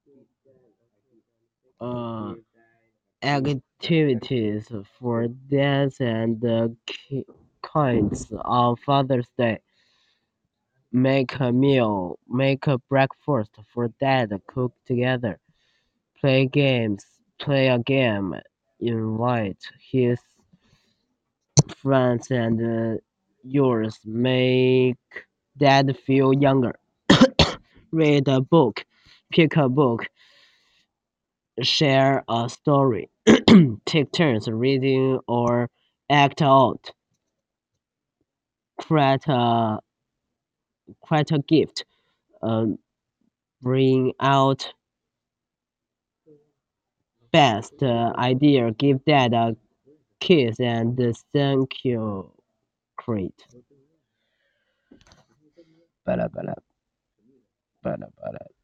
uh, activities for dads and kids on Father's Day. Make a meal, make a breakfast for dad, cook together, play games, play a game, invite his friends and yours, make dad feel younger. Read a book, pick a book, share a story, take turns reading or act out, create a, create a gift, um, bring out best idea, give dad a kiss and thank you, create. Blah, blah, blah, blah, blah.